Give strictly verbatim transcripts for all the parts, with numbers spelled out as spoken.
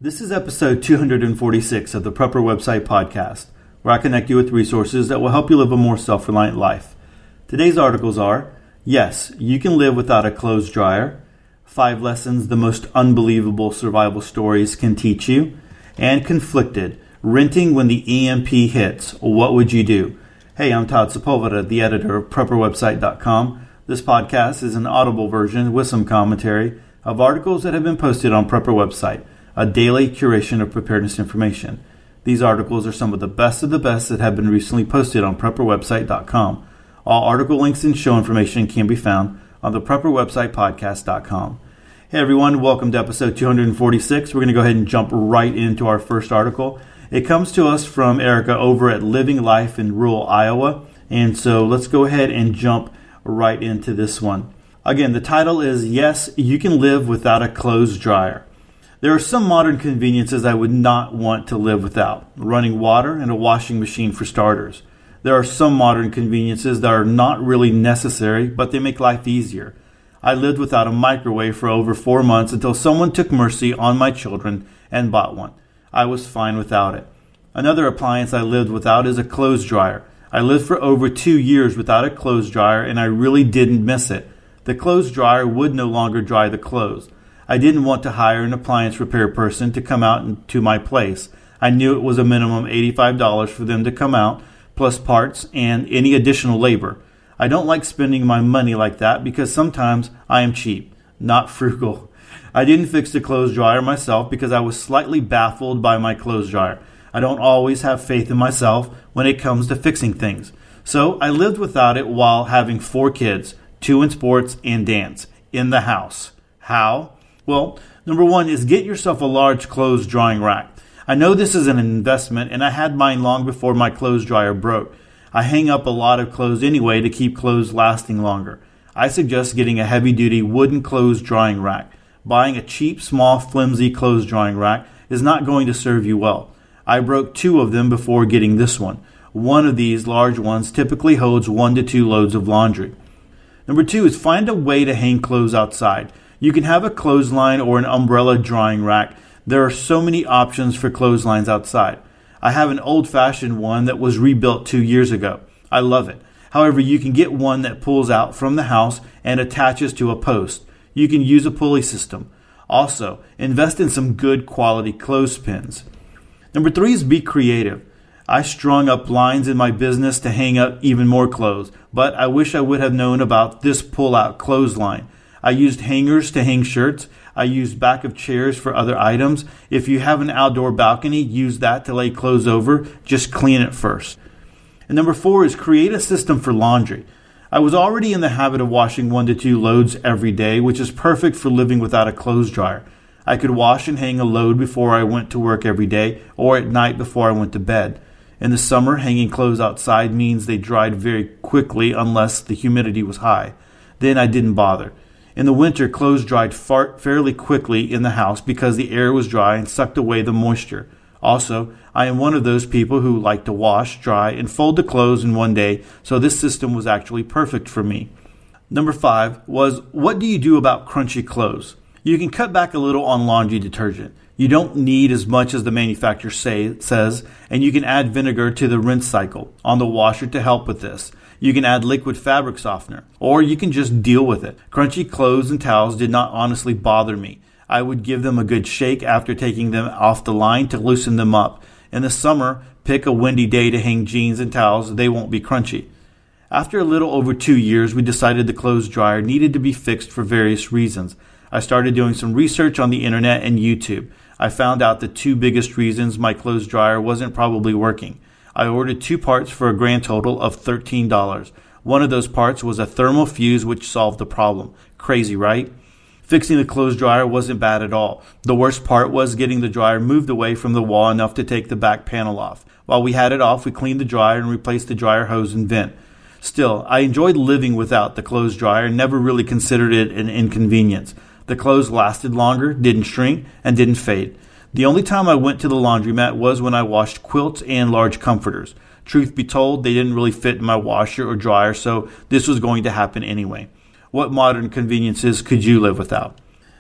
This is episode two hundred forty-six of the Prepper Website Podcast, where I connect you with resources that will help you live a more self-reliant life. Today's articles are, yes, you can live without a clothes dryer, five lessons the most unbelievable survival stories can teach you, and conflicted, renting when the E M P hits, what would you do? Hey, I'm Todd Sepulveda, the editor of Prepper Website dot com. This podcast is an audible version with some commentary of articles that have been posted on Prepper Website, a daily curation of preparedness information. These articles are some of the best of the best that have been recently posted on Prepper Website dot com. All article links and show information can be found on the Prepper Website Podcast dot com. Hey everyone, welcome to episode two hundred forty-six. We're going to go ahead and jump right into our first article. It comes to us from Erica over at Living Life in Rural Iowa. And so let's go ahead and jump right into this one. Again, the title is, Yes, You Can Live Without a Clothes Dryer. There are some modern conveniences I would not want to live without. Running water and a washing machine for starters. There are some modern conveniences that are not really necessary, but they make life easier. I lived without a microwave for over four months until someone took mercy on my children and bought one. I was fine without it. Another appliance I lived without is a clothes dryer. I lived for over two years without a clothes dryer and I really didn't miss it. The clothes dryer would no longer dry the clothes. I didn't want to hire an appliance repair person to come out to my place. I knew it was a minimum eighty-five dollars for them to come out, plus parts and any additional labor. I don't like spending my money like that because sometimes I am cheap, not frugal. I didn't fix the clothes dryer myself because I was slightly baffled by my clothes dryer. I don't always have faith in myself when it comes to fixing things. So I lived without it while having four kids, two in sports and dance, in the house. How? Well, number one is get yourself a large clothes drying rack. I know this is an investment and I had mine long before my clothes dryer broke. I hang up a lot of clothes anyway to keep clothes lasting longer. I suggest getting a heavy-duty wooden clothes drying rack. Buying a cheap, small, flimsy clothes drying rack is not going to serve you well. I broke two of them before getting this one. One of these large ones typically holds one to two loads of laundry. Number two is find a way to hang clothes outside. You can have a clothesline or an umbrella drying rack. There are so many options for clotheslines outside. I have an old-fashioned one that was rebuilt two years ago. I love it. However, you can get one that pulls out from the house and attaches to a post. You can use a pulley system. Also, invest in some good quality clothespins. Number three is be creative. I strung up lines in my business to hang up even more clothes, but I wish I would have known about this pull-out clothesline. I used hangers to hang shirts. I used back of chairs for other items. If you have an outdoor balcony, use that to lay clothes over. Just clean it first. And number four is create a system for laundry. I was already in the habit of washing one to two loads every day, which is perfect for living without a clothes dryer. I could wash and hang a load before I went to work every day or at night before I went to bed. In the summer, hanging clothes outside means they dried very quickly unless the humidity was high. Then I didn't bother. In the winter, clothes dried far- fairly quickly in the house because the air was dry and sucked away the moisture. Also, I am one of those people who like to wash, dry, and fold the clothes in one day, so this system was actually perfect for me. Number five was, what do you do about crunchy clothes? You can cut back a little on laundry detergent. You don't need as much as the manufacturer say, says, and you can add vinegar to the rinse cycle on the washer to help with this. You can add liquid fabric softener, or you can just deal with it. Crunchy clothes and towels did not honestly bother me. I would give them a good shake after taking them off the line to loosen them up. In the summer, pick a windy day to hang jeans and towels. They won't be crunchy. After a little over two years, we decided the clothes dryer needed to be fixed for various reasons. I started doing some research on the internet and YouTube. I found out the two biggest reasons my clothes dryer wasn't probably working. I ordered two parts for a grand total of thirteen dollars. One of those parts was a thermal fuse which solved the problem. Crazy, right? Fixing the clothes dryer wasn't bad at all. The worst part was getting the dryer moved away from the wall enough to take the back panel off. While we had it off, we cleaned the dryer and replaced the dryer hose and vent. Still, I enjoyed living without the clothes dryer and never really considered it an inconvenience. The clothes lasted longer, didn't shrink, and didn't fade. The only time I went to the laundromat was when I washed quilts and large comforters. Truth be told, they didn't really fit in my washer or dryer, so this was going to happen anyway. What modern conveniences could you live without?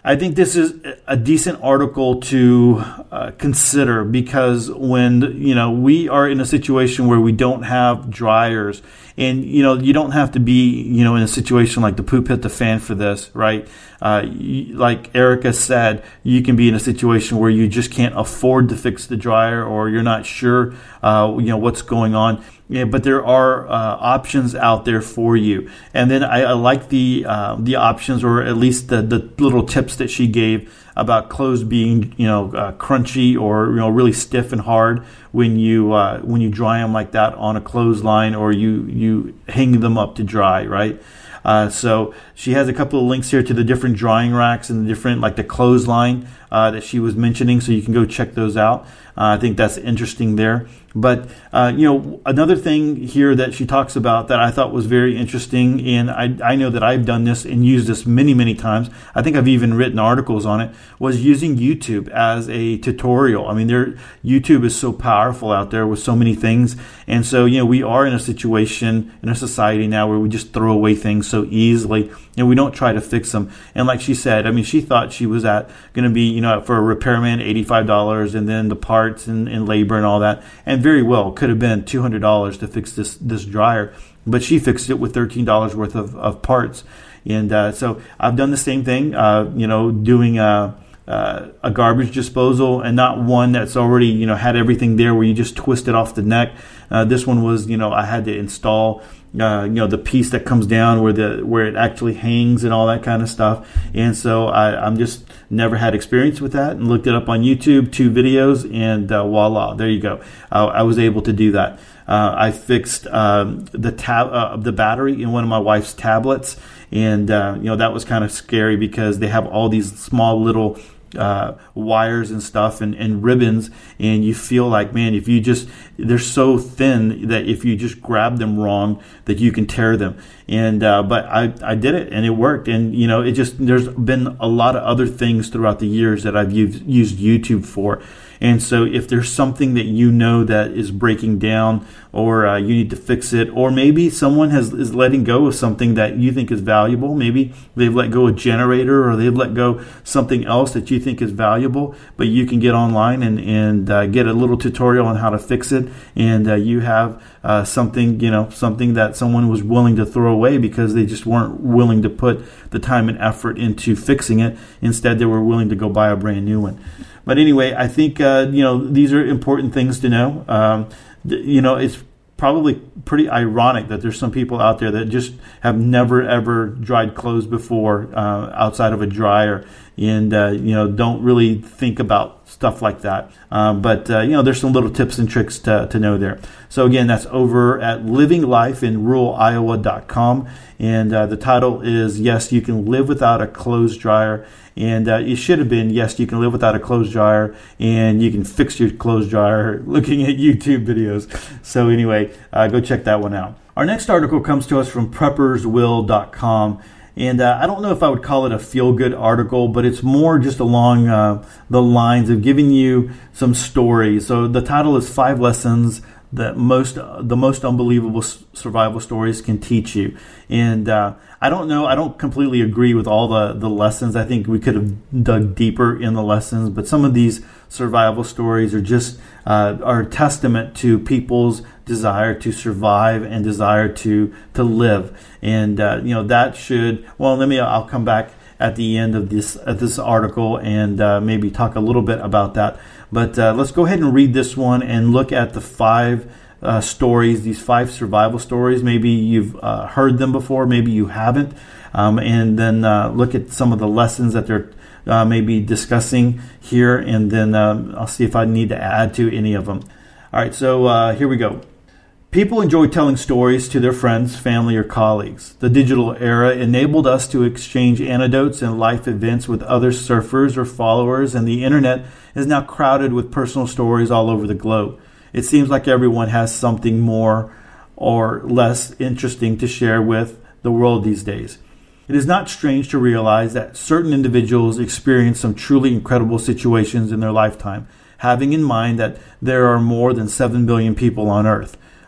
I think this is a decent article to uh, consider, because when, you know, we are in a situation where we don't have dryers, and, you know, you don't have to be, you know, in a situation like the poop hit the fan for this, right? Uh, like Erica said, you can be in a situation where you just can't afford to fix the dryer, or you're not sure, uh, you know, what's going on. Yeah, but there are uh, options out there for you. And then I, I like the uh, the options, or at least the, the little tips that she gave about clothes being, you know, uh, crunchy or, you know, really stiff and hard when you uh, when you dry them like that on a clothesline, or you you hang them up to dry, right? Uh, so she has a couple of links here to the different drying racks and the different, like the clothesline uh, that she was mentioning, so you can go check those out. Uh, I think that's interesting there. But, uh, you know, another thing here that she talks about that I thought was very interesting, and I, I know that I've done this and used this many, many times. I think I've even written articles on it, was using YouTube as a tutorial. I mean, there, YouTube is so powerful out there with so many things. And so, you know, we are in a situation in a society now where we just throw away things so easily, and we don't try to fix them. And like she said, I mean, she thought she was at going to be, you know, for a repairman, eighty-five dollars, and then the parts and, and labor and all that. And very well could have been two hundred dollars to fix this, this dryer, but she fixed it with thirteen dollars worth of, of parts. And uh, so I've done the same thing, uh, you know, doing a, uh, a garbage disposal, and not one that's already, you know, had everything there where you just twist it off the neck. Uh, this one was, you know, I had to install Uh, you know, the piece that comes down where the where it actually hangs and all that kind of stuff. And so I, I'm just never had experience with that, and looked it up on YouTube, two videos, and uh, voila, there you go. Uh, I was able to do that. Uh, I fixed um, the tab uh, the battery in one of my wife's tablets, and uh, you know, that was kind of scary because they have all these small little Uh, wires and stuff and, and ribbons, and you feel like, man, if you just, they're so thin that if you just grab them wrong, that you can tear them. And uh, but I, I did it, and it worked. And you know, it just, there's been a lot of other things throughout the years that I've used, used YouTube for. And so if there's something that you know that is breaking down, or uh, you need to fix it, or maybe someone has is letting go of something that you think is valuable, maybe they've let go a generator, or they've let go something else that you think is valuable, but you can get online and, and uh, get a little tutorial on how to fix it, and uh, you have uh, something, you know, something that someone was willing to throw away because they just weren't willing to put the time and effort into fixing it. Instead, they were willing to go buy a brand new one. But anyway, I think, uh, you know, these are important things to know. Um, th- you know, it's probably pretty ironic that there's some people out there that just have never, ever dried clothes before uh, outside of a dryer, and, uh, you know, don't really think about stuff like that. Um, but, uh, you know, there's some little tips and tricks to, to know there. So, again, that's over at living life in rural iowa dot com. And uh, the title is, Yes, You Can Live Without a Clothes Dryer. And uh, it should have been, Yes, You Can Live Without a Clothes Dryer, and you can fix your clothes dryer looking at YouTube videos. So anyway, uh, go check that one out. Our next article comes to us from preppers will dot com. And uh, I don't know if I would call it a feel-good article, but it's more just along uh, the lines of giving you some stories. So the title is Five Lessons that most the most unbelievable survival stories can teach you. And uh, I don't know, I don't completely agree with all the, the lessons. I think we could have dug deeper in the lessons, but some of these survival stories are just uh, are a testament to people's desire to survive and desire to to live. And uh, you know, that should, well, let me, I'll come back at the end of this at this article and uh, maybe talk a little bit about that. But uh, let's go ahead and read this one and look at the five uh, stories, these five survival stories. Maybe you've uh, heard them before, maybe you haven't. Um, and then uh, look at some of the lessons that they're uh, maybe discussing here. And then um, I'll see if I need to add to any of them. All right, so uh, here we go. People enjoy telling stories to their friends, family, or colleagues. The digital era enabled us to exchange anecdotes and life events with other surfers or followers, and the internet is now crowded with personal stories all over the globe. It seems like everyone has something more or less interesting to share with the world these days. It is not strange to realize that certain individuals experience some truly incredible situations in their lifetime, having in mind that there are more than seven billion people on Earth.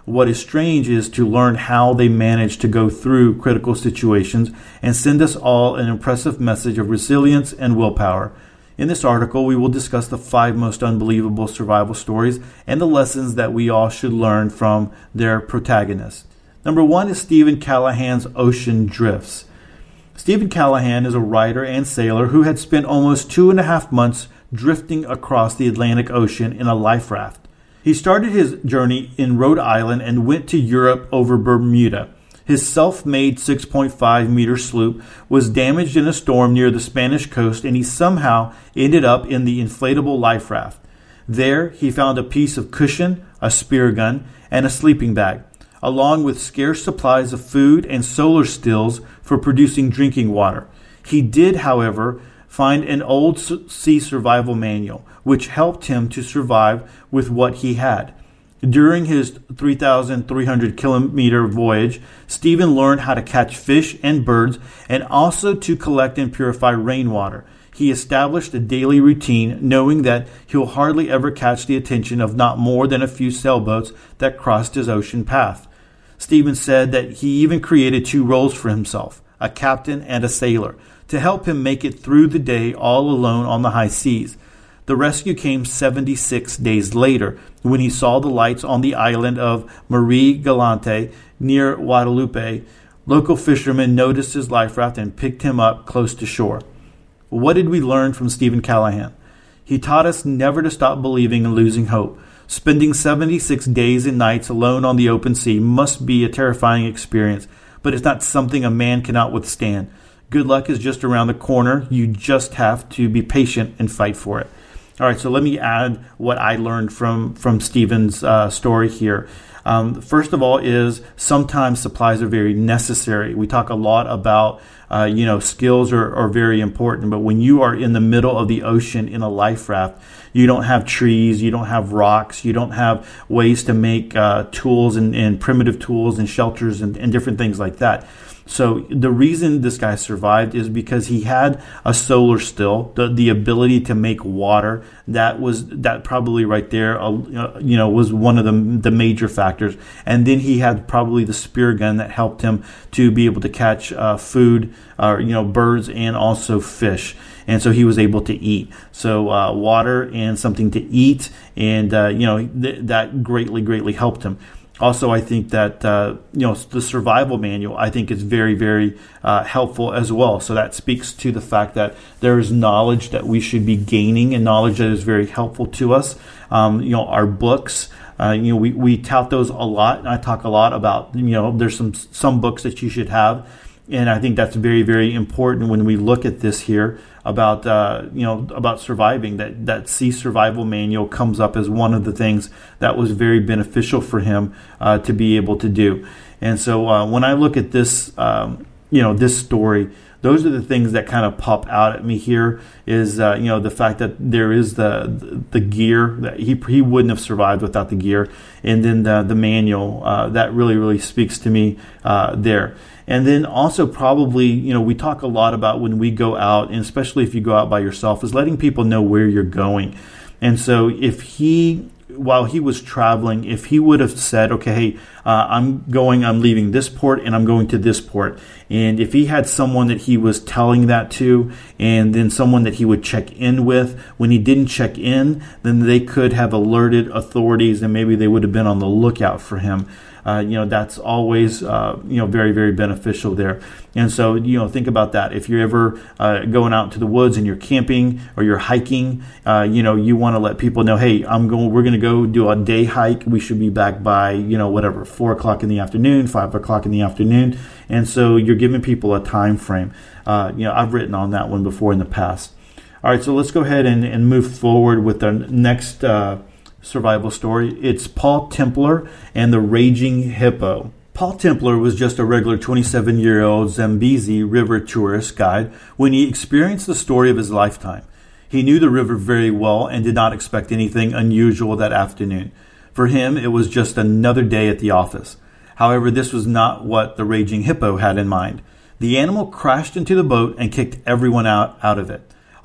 What is strange is to learn how they managed to go through critical situations and send us all an impressive message of resilience and willpower. In this article, we will discuss the five most unbelievable survival stories and the lessons that we all should learn from their protagonists. Number one is Stephen Callahan's Ocean Drifts. Stephen Callahan is a writer and sailor who had spent almost two and a half months drifting across the Atlantic Ocean in a life raft. He started his journey in Rhode Island and went to Europe over Bermuda. His self-made six point five meter sloop was damaged in a storm near the Spanish coast, and he somehow ended up in the inflatable life raft. There, he found a piece of cushion, a spear gun, and a sleeping bag, along with scarce supplies of food and solar stills for producing drinking water. He did, however, find an old sea survival manual, which helped him to survive with what he had. During his three thousand three hundred kilometer voyage, Stephen learned how to catch fish and birds and also to collect and purify rainwater. He established a daily routine, knowing that he'll hardly ever catch the attention of not more than a few sailboats that crossed his ocean path. Stephen said that he even created two roles for himself, a captain and a sailor, to help him make it through the day all alone on the high seas. The rescue came seventy-six days later, when he saw the lights on the island of Marie Galante near Guadalupe. Local fishermen noticed his life raft and picked him up close to shore. What did we learn from Stephen Callahan? He taught us never to stop believing and losing hope. Spending seventy-six days and nights alone on the open sea must be a terrifying experience, but it's not something a man cannot withstand. Good luck is just around the corner. You just have to be patient and fight for it. All right, so let me add what I learned from, from Stephen's uh, story here. Um, first of all is sometimes supplies are very necessary. We talk a lot about, uh, you know, skills are, are very important, but when you are in the middle of the ocean in a life raft, you don't have trees, you don't have rocks, you don't have ways to make uh, tools and, and primitive tools and shelters and, and different things like that. So the reason this guy survived is because he had a solar still, the, the ability to make water. That was that probably right there, uh, you know, was one of the the major factors. And then he had probably the spear gun that helped him to be able to catch uh, food, uh, you know, birds and also fish. And so he was able to eat. So uh, water and something to eat, and uh, you know th- that greatly, greatly helped him. Also, I think that uh, you know the survival manual, I think, is very, very uh, helpful as well. So that speaks to the fact that there is knowledge that we should be gaining, and knowledge that is very helpful to us. Um, you know, our books, uh, you know, we, we tout those a lot. And I talk a lot about, you know, there's some some books that you should have, and I think that's very, very important when we look at this here about uh, you know about surviving. That that sea survival manual comes up as one of the things that was very beneficial for him uh, to be able to do. And so uh, when I look at this um, you know this story, those are the things that kind of pop out at me here. Is uh, you know the fact that there is the the, the gear that he he wouldn't have survived without the gear, and then the the manual uh, that really really speaks to me uh, there. And then also probably, you know, we talk a lot about when we go out, and especially if you go out by yourself, is letting people know where you're going. And so if he, while he was traveling, if he would have said, okay, hey, uh, I'm going, I'm leaving this port and I'm going to this port. And if he had someone that he was telling that to, and then someone that he would check in with, when he didn't check in, then they could have alerted authorities, and maybe they would have been on the lookout for him. Uh, you know, that's always, uh, you know, very, very beneficial there. And so, you know, think about that. If you're ever uh, going out to the woods and you're camping or you're hiking, uh, you know, you want to let people know, hey, I'm going, we're going to go do a day hike. We should be back by, you know, whatever, four o'clock in the afternoon, five o'clock in the afternoon. And so you're giving people a time frame. Uh, you know, I've written on that one before in the past. All right, so let's go ahead and, and move forward with the next uh survival story. It's Paul Templar and the Raging Hippo. Paul Templar was just a regular twenty-seven-year-old Zambezi River tourist guide when he experienced the story of his lifetime. He knew the river very well and did not expect anything unusual that afternoon. For him, it was just another day at the office. However, this was not what the Raging Hippo had in mind. The animal crashed into the boat and kicked everyone out, out of it.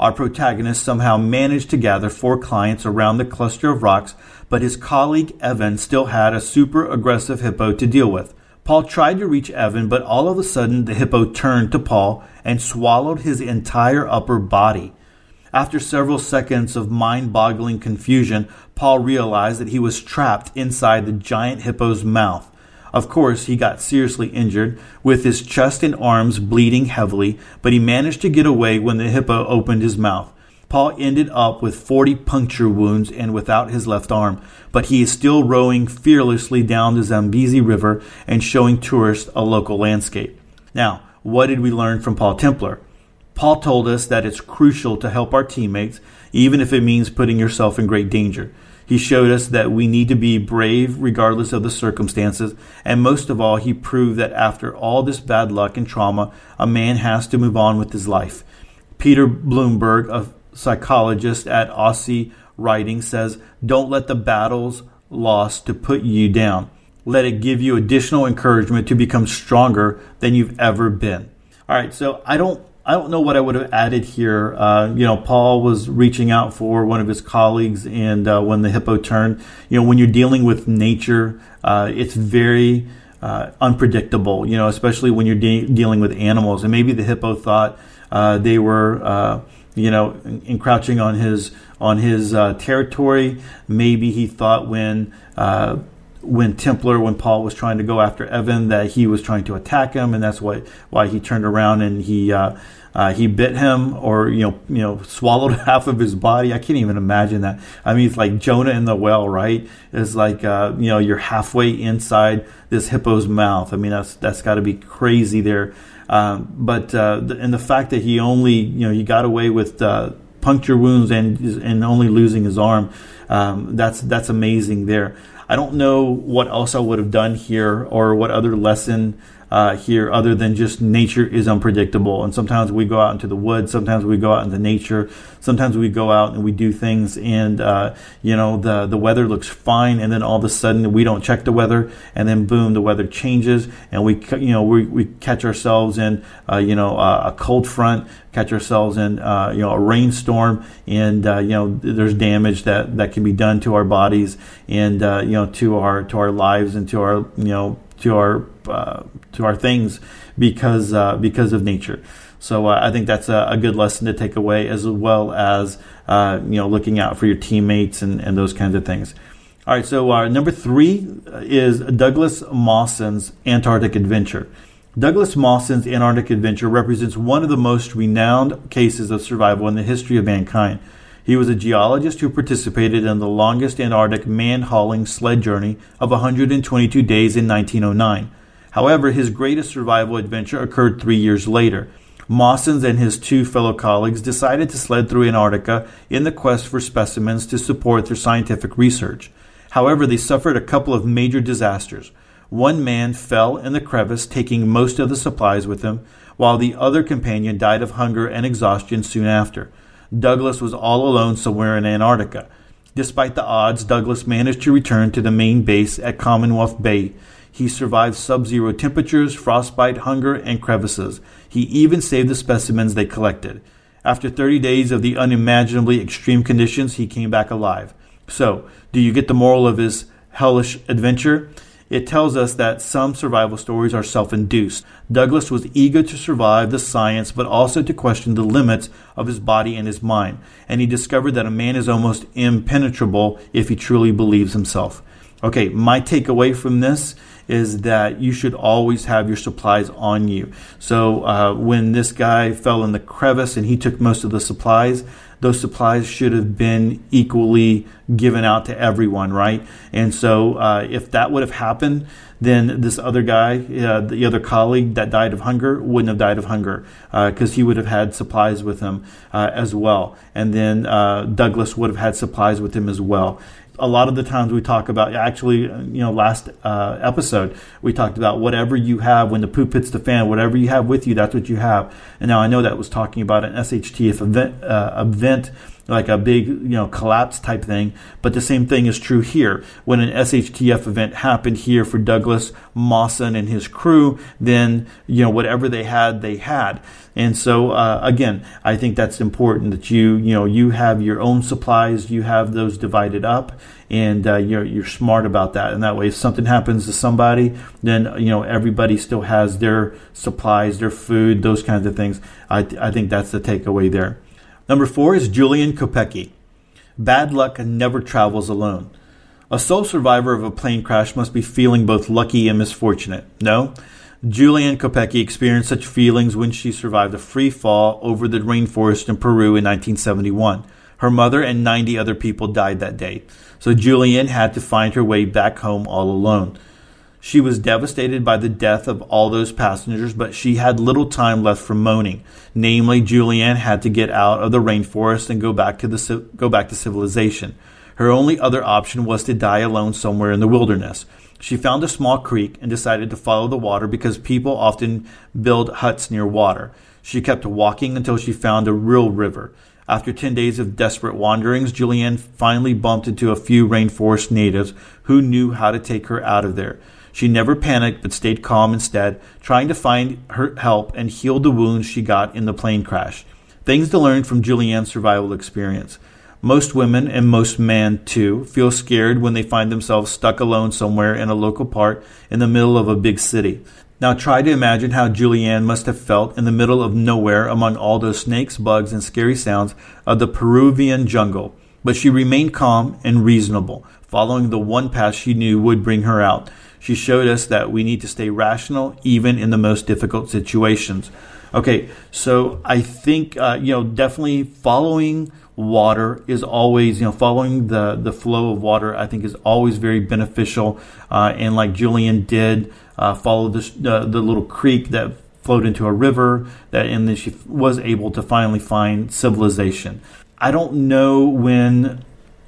Our protagonist somehow managed to gather four clients around the cluster of rocks, but his colleague Evan still had a super aggressive hippo to deal with. Paul tried to reach Evan, but all of a sudden the hippo turned to Paul and swallowed his entire upper body. After several seconds of mind-boggling confusion, Paul realized that he was trapped inside the giant hippo's mouth. Of course, he got seriously injured, with his chest and arms bleeding heavily, but he managed to get away when the hippo opened his mouth. Paul ended up with forty puncture wounds and without his left arm, but he is still rowing fearlessly down the Zambezi River and showing tourists a local landscape. Now, what did we learn from Paul Templar? Paul told us that it's crucial to help our teammates, even if it means putting yourself in great danger. He showed us that we need to be brave regardless of the circumstances, and most of all, he proved that after all this bad luck and trauma, a man has to move on with his life. Peter Bloomberg, a psychologist at Aussie Writing, says, "Don't let the battles lost to put you down. Let it give you additional encouragement to become stronger than you've ever been." All right, so I don't I don't know what I would have added here. Uh, you know, Paul was reaching out for one of his colleagues, and uh, when the hippo turned, you know, when you're dealing with nature, uh, it's very uh, unpredictable, you know, especially when you're de- dealing with animals. And maybe the hippo thought uh, they were, uh, you know, encroaching on his on his uh, territory. Maybe he thought when uh, when Templar, when Paul was trying to go after Evan, that he was trying to attack him, and that's why why he turned around and he uh, uh, he bit him, or you know you know swallowed half of his body. I can't even imagine that. I mean, it's like Jonah in the whale, right? It's like uh, you know you're halfway inside this hippo's mouth. I mean, that's that's got to be crazy there. Um, but uh, the, and the fact that he only you know he got away with uh, puncture wounds and and only losing his arm, um, that's that's amazing there. I don't know what else I would have done here, or what other lesson uh, here other than just nature is unpredictable. And sometimes we go out into the woods, sometimes we go out into nature, sometimes we go out and we do things, and uh, you know the the weather looks fine, and then all of a sudden we don't check the weather, and then boom, the weather changes, and we you know we we catch ourselves in uh, you know uh, a cold front, catch ourselves in uh, you know a rainstorm, and uh, you know there's damage that, that can be done to our bodies, and uh, you know to our to our lives, and to our you know to our uh, to our things because uh, because of nature. So uh, I think that's a, a good lesson to take away, as well as uh, you know looking out for your teammates and, and those kinds of things. All right, so uh, number three is Douglas Mawson's Antarctic Adventure. Douglas Mawson's Antarctic Adventure represents one of the most renowned cases of survival in the history of mankind. He was a geologist who participated in the longest Antarctic man-hauling sled journey of one hundred twenty-two days in nineteen oh nine. However, his greatest survival adventure occurred three years later. Mawson and his two fellow colleagues decided to sled through Antarctica in the quest for specimens to support their scientific research. However, they suffered a couple of major disasters. One man fell in the crevice, taking most of the supplies with him, while the other companion died of hunger and exhaustion soon after. Douglas was all alone somewhere in Antarctica. Despite the odds, Douglas managed to return to the main base at Commonwealth Bay. He survived sub-zero temperatures, frostbite, hunger, and crevices. He even saved the specimens they collected. After thirty days of the unimaginably extreme conditions, he came back alive. So, do you get the moral of his hellish adventure? It tells us that some survival stories are self-induced. Douglas was eager to survive the science, but also to question the limits of his body and his mind. And he discovered that a man is almost impenetrable if he truly believes himself. Okay, my takeaway from this is that you should always have your supplies on you. So uh, when this guy fell in the crevice and he took most of the supplies, those supplies should have been equally given out to everyone, right? And so uh, if that would have happened, then this other guy, uh, the other colleague that died of hunger, wouldn't have died of hunger because uh, he would have had supplies with him uh, as well. And then uh, Douglas would have had supplies with him as well. A lot of the times we talk about, actually, you know, last uh, episode, we talked about whatever you have when the poop hits the fan, whatever you have with you, that's what you have. And now I know that was talking about an S H T F event, uh, event like a big, you know, collapse type thing. But the same thing is true here. When an S H T F event happened here for Douglas Mawson and his crew, then, you know, whatever they had, they had. And so, uh, again, I think that's important that you, you know, you have your own supplies, you have those divided up, and uh, you're you're smart about that. And that way, if something happens to somebody, then, you know, everybody still has their supplies, their food, those kinds of things. I th- I think that's the takeaway there. Number four is Julian Kopecky. Bad luck never travels alone. A sole survivor of a plane crash must be feeling both lucky and misfortunate. No? Julian Kopecky experienced such feelings when she survived a free fall over the rainforest in Peru in nineteen seventy-one. Her mother and ninety other people died that day. So Julian had to find her way back home all alone. She was devastated by the death of all those passengers, but she had little time left for moaning. Namely, Julian had to get out of the rainforest and go back to the go back to civilization. Her only other option was to die alone somewhere in the wilderness. She found a small creek and decided to follow the water because people often build huts near water. She kept walking until she found a real river. After ten days of desperate wanderings, Julianne finally bumped into a few rainforest natives who knew how to take her out of there. She never panicked but stayed calm instead, trying to find her help and heal the wounds she got in the plane crash. Things to learn from Julianne's survival experience. Most women, and most men too, feel scared when they find themselves stuck alone somewhere in a local park in the middle of a big city. Now try to imagine how Julianne must have felt in the middle of nowhere among all those snakes, bugs, and scary sounds of the Peruvian jungle. But she remained calm and reasonable, following the one path she knew would bring her out. She showed us that we need to stay rational even in the most difficult situations. Okay, so I think, uh, you know, definitely following water is always, you know, following the, the flow of water, I think is always very beneficial. Uh, and like Julian did, uh, follow this, uh, the little creek that flowed into a river, that, and then she was able to finally find civilization. I don't know when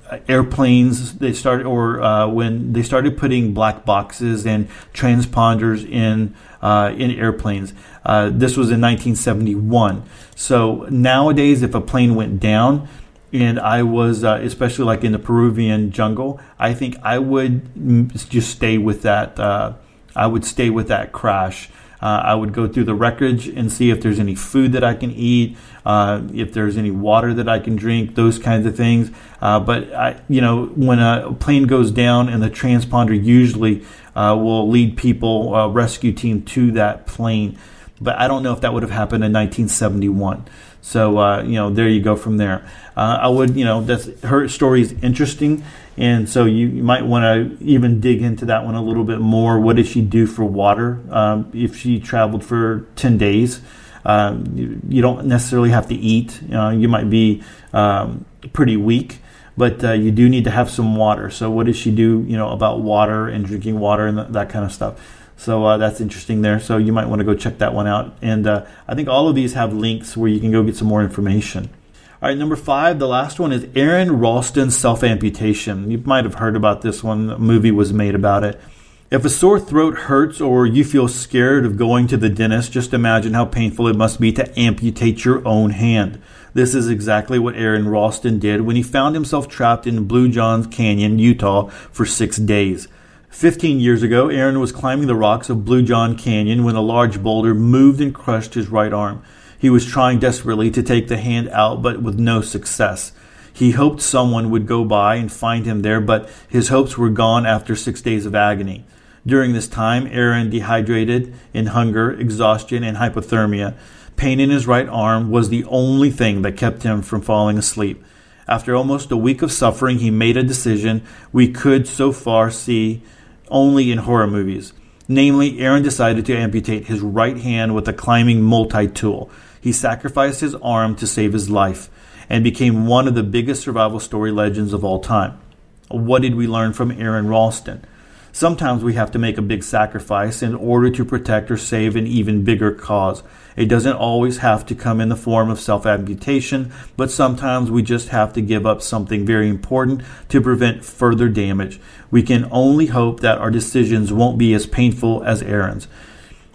airplanes they started, or uh, when they started putting black boxes and transponders in uh, in airplanes. Uh, this was in nineteen seventy-one. So nowadays, if a plane went down, and I was, uh, especially like in the Peruvian jungle, I think I would just stay with that. Uh, I would stay with that crash. Uh, I would go through the wreckage and see if there's any food that I can eat, uh, if there's any water that I can drink, those kinds of things. Uh, but, I, you know, when a plane goes down, and the transponder usually uh, will lead people, uh, rescue team to that plane. But I don't know if that would have happened in nineteen seventy-one. So, uh, you know, there you go from there. Uh, I would, you know, that's, her story is interesting. And so you, you might want to even dig into that one a little bit more. What did she do for water? Um, if she traveled for ten days, um, you, you don't necessarily have to eat. Uh, you might be um, pretty weak, but uh, you do need to have some water. So what does she do, you know, about water and drinking water and th- that kind of stuff? So uh, that's interesting there. So you might want to go check that one out. And uh, I think all of these have links where you can go get some more information. All right, number five, the last one is Aron Ralston's self-amputation. You might have heard about this one. A movie was made about it. If a sore throat hurts or you feel scared of going to the dentist, just imagine how painful it must be to amputate your own hand. This is exactly what Aron Ralston did when he found himself trapped in Blue John Canyon, Utah, for six days. Fifteen years ago, Aron was climbing the rocks of Blue John Canyon when a large boulder moved and crushed his right arm. He was trying desperately to take the hand out, but with no success. He hoped someone would go by and find him there, but his hopes were gone after six days of agony. During this time, Aron dehydrated in hunger, exhaustion, and hypothermia. Pain in his right arm was the only thing that kept him from falling asleep. After almost a week of suffering, he made a decision we could so far see only in horror movies. Namely, Aron decided to amputate his right hand with a climbing multi-tool. He sacrificed his arm to save his life and became one of the biggest survival story legends of all time. What did we learn from Aron Ralston? Sometimes we have to make a big sacrifice in order to protect or save an even bigger cause. It doesn't always have to come in the form of self-amputation, but sometimes we just have to give up something very important to prevent further damage. We can only hope that our decisions won't be as painful as Aron's.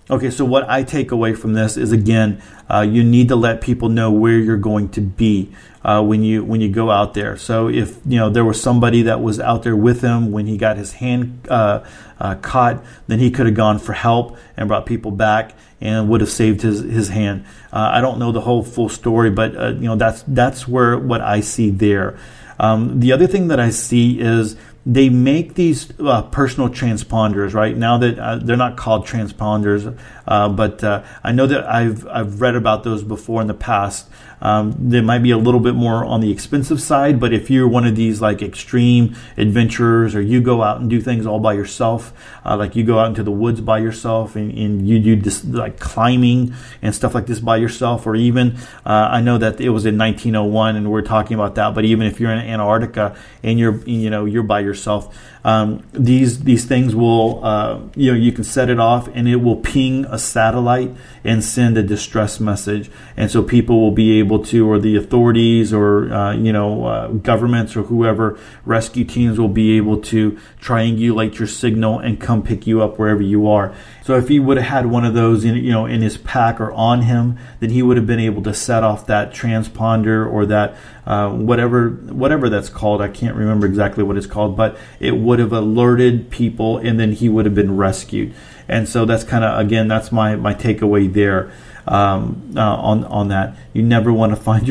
Okay, so what I take away from this is, again, uh, you need to let people know where you're going to be uh, when you when you go out there. So if you know there was somebody that was out there with him when he got his hand uh, uh, caught, then he could have gone for help and brought people back and would have saved his his hand. Uh, I don't know the whole full story, but uh, you know that's that's where what I see there. Um, the other thing that I see is they make these uh, personal transponders, right? Now that uh, they're not called transponders, uh, but uh, I know that I've I've read about those before in the past. Um, they might be a little bit more on the expensive side, but if you're one of these like extreme adventurers, or you go out and do things all by yourself, uh, like you go out into the woods by yourself and, and you do this like climbing and stuff like this by yourself, or even uh, I know that it was in nineteen oh one and we're talking about that, but even if you're in Antarctica and you're you know you're by yourself, um, these these things will uh, you know you can set it off and it will ping a satellite and send a distress message, and so people will be able to, or the authorities, or uh, you know uh, governments, or whoever, rescue teams will be able to triangulate your signal and come pick you up wherever you are. So if he would have had one of those in you know in his pack or on him, then he would have been able to set off that transponder or that uh, whatever whatever that's called. I can't remember exactly what it's called, but it would have alerted people, and then he would have been rescued. And so that's kind of, again, that's my my takeaway there. Um, uh, on on that, you never want to find your,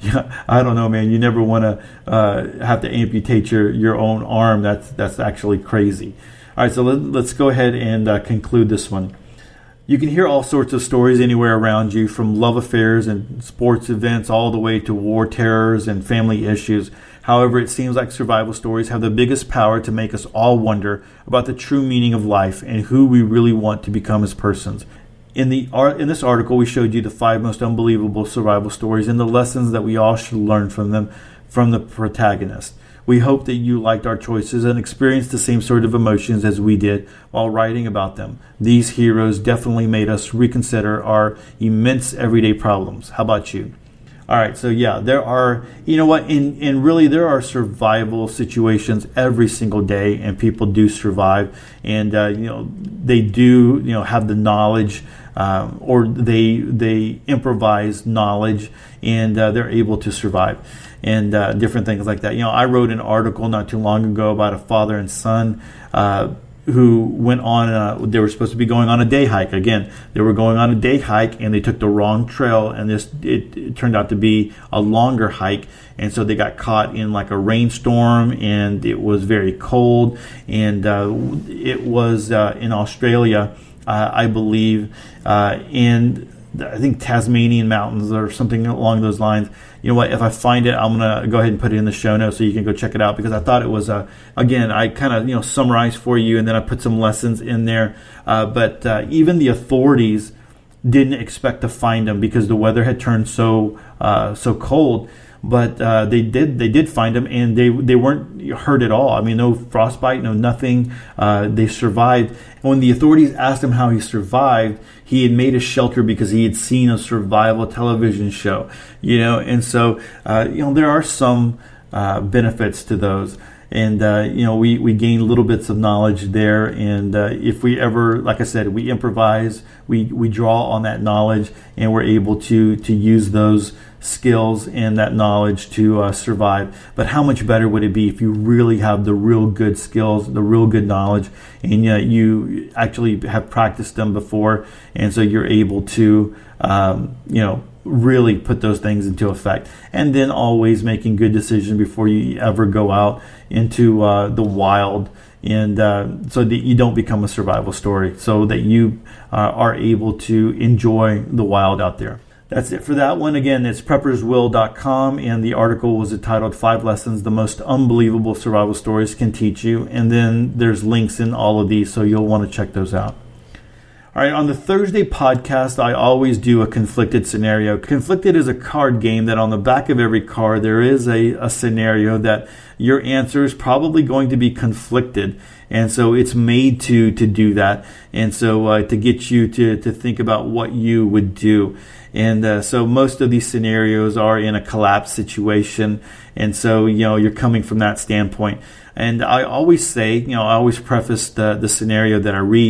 I don't know, man. You never want to uh, have to amputate your, your own arm. That's that's actually crazy. All right, so let, let's go ahead and uh, conclude this one. You can hear all sorts of stories anywhere around you, from love affairs and sports events all the way to war terrors and family issues. However, it seems like survival stories have the biggest power to make us all wonder about the true meaning of life and who we really want to become as persons. In the art, in this article, we showed you the five most unbelievable survival stories and the lessons that we all should learn from them, from the protagonist. We hope that you liked our choices and experienced the same sort of emotions as we did while writing about them. These heroes definitely made us reconsider our immense everyday problems. How about you? All right, so yeah, there are, you know what, and, and really there are survival situations every single day, and people do survive, and uh, you know they do, you know, have the knowledge, um, or they they improvise knowledge, and uh, they're able to survive, and uh, different things like that. You know, I wrote an article not too long ago about a father and son Uh, who went on, uh, they were supposed to be going on a day hike. Again, they were going on a day hike and they took the wrong trail, and this it, it turned out to be a longer hike, and so they got caught in like a rainstorm, and it was very cold, and uh, it was uh, in Australia, uh, I believe, uh, and I think Tasmanian mountains or something along those lines. You know what? If I find it, I'm gonna go ahead and put it in the show notes so you can go check it out, because I thought it was a. Again, I kind of you know summarized for you, and then I put some lessons in there. Uh, but uh, even the authorities didn't expect to find them because the weather had turned so uh, so cold. But uh, they did they did find him, and they they weren't hurt at all. I mean, no frostbite, no nothing. Uh, they survived. And when the authorities asked him how he survived, he had made a shelter because he had seen a survival television show. You know, and so uh, you know there are some uh, benefits to those. And, uh, you know, we, we gain little bits of knowledge there. And uh, if we ever, like I said, we improvise, we, we draw on that knowledge, and we're able to, to use those skills and that knowledge to uh, survive. But how much better would it be if you really have the real good skills, the real good knowledge, and uh, you actually have practiced them before, and so you're able to, um, you know, really put those things into effect. And then always making good decisions before you ever go out into uh, the wild, and uh, so that you don't become a survival story, so that you uh, are able to enjoy the wild out there. That's it for that one. Again, it's preppers will dot com, and the article was entitled Five Lessons the Most Unbelievable Survival Stories Can Teach You. And then there's links in all of these, so you'll want to check those out. All right, on the Thursday podcast, I always do a conflicted scenario. Conflicted is a card game that on the back of every card, there is a, a scenario that your answer is probably going to be conflicted. And so it's made to to do that. And so uh, to get you to, to think about what you would do. And uh, so most of these scenarios are in a collapse situation. And so, you know, you're coming from that standpoint. And I always say, you know, I always preface the, the scenario that I read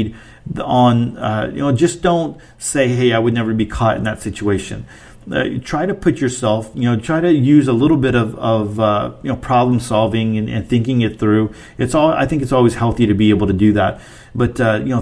on, uh, you know, just don't say, hey, I would never be caught in that situation. Uh, try to put yourself, you know, try to use a little bit of, of uh, you know, problem solving and, and thinking it through. It's all, I think it's always healthy to be able to do that. But, uh, you know,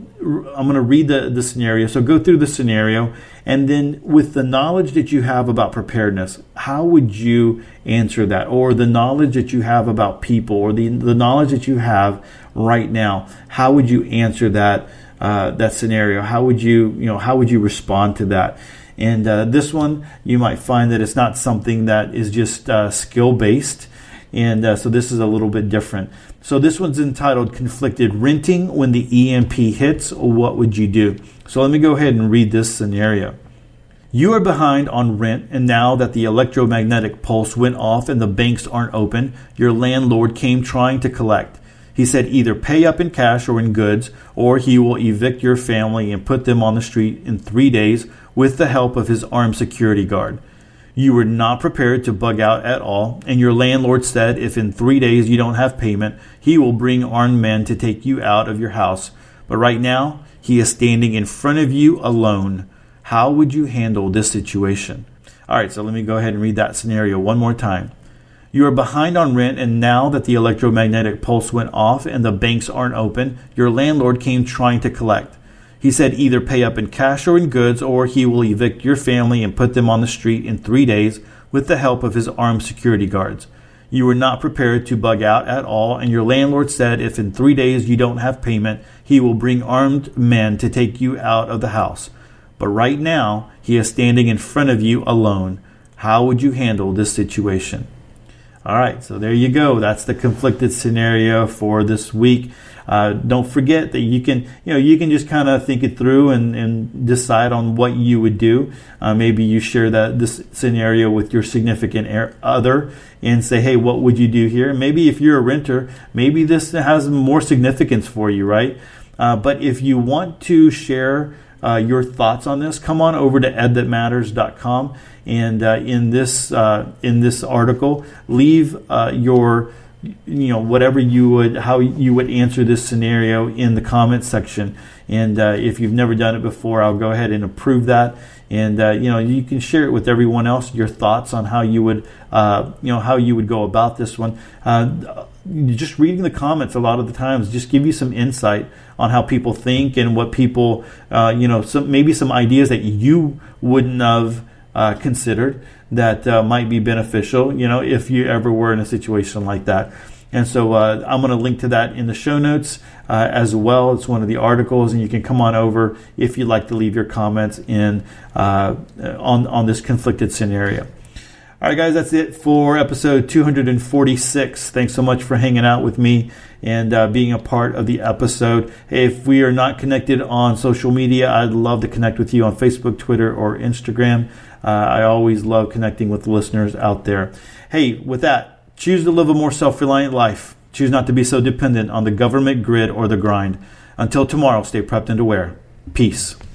I'm going to read the, the scenario. So go through the scenario. And then with the knowledge that you have about preparedness, how would you answer that? Or the knowledge that you have about people, or the, the knowledge that you have right now, how would you answer that, uh, that scenario? How would you, you know, how would you respond to that? And uh, this one, you might find that it's not something that is just uh, skill-based. And uh, so this is a little bit different. So this one's entitled Conflicted Renting When the E M P Hits. What would you do? So let me go ahead and read this scenario. You are behind on rent, and now that the electromagnetic pulse went off and the banks aren't open, your landlord came trying to collect. He said either pay up in cash or in goods, or he will evict your family and put them on the street in three days with the help of his armed security guard. You were not prepared to bug out at all, and your landlord said if in three days you don't have payment, he will bring armed men to take you out of your house. But right now, he is standing in front of you alone. How would you handle this situation? All right, so let me go ahead and read that scenario one more time. You are behind on rent, and now that the electromagnetic pulse went off and the banks aren't open, your landlord came trying to collect. He said either pay up in cash or in goods, or he will evict your family and put them on the street in three days with the help of his armed security guards. You were not prepared to bug out at all, and your landlord said if in three days you don't have payment, he will bring armed men to take you out of the house. But right now, he is standing in front of you alone. How would you handle this situation? All right, so there you go. That's the conflicted scenario for this week. Uh, don't forget that you can, you know, you can just kind of think it through and, and decide on what you would do. Uh, maybe you share that this scenario with your significant other and say, hey, what would you do here? Maybe if you're a renter, maybe this has more significance for you, right? Uh, but if you want to share uh, your thoughts on this, come on over to ed that matters dot com, and uh, in this uh, in this article, leave uh, your you know whatever you would how you would answer this scenario in the comments section. And uh, if you've never done it before, I'll go ahead and approve that. And uh, you know you can share it with everyone else, your thoughts on how you would uh, you know how you would go about this one. Uh, just reading the comments a lot of the times just give you some insight on how people think and what people uh, you know some maybe some ideas that you wouldn't have uh, considered that uh, might be beneficial, you know, if you ever were in a situation like that. And so uh, I'm going to link to that in the show notes uh, as well. It's one of the articles, and you can come on over if you'd like to leave your comments in uh, on on this conflicted scenario. All right, guys, that's it for episode two hundred forty-six. Thanks so much for hanging out with me and uh, being a part of the episode. Hey, if we are not connected on social media, I'd love to connect with you on Facebook, Twitter, or Instagram. Uh, I always love connecting with listeners out there. Hey, with that, choose to live a more self-reliant life. Choose not to be so dependent on the government, grid, or the grind. Until tomorrow, stay prepped and aware. Peace.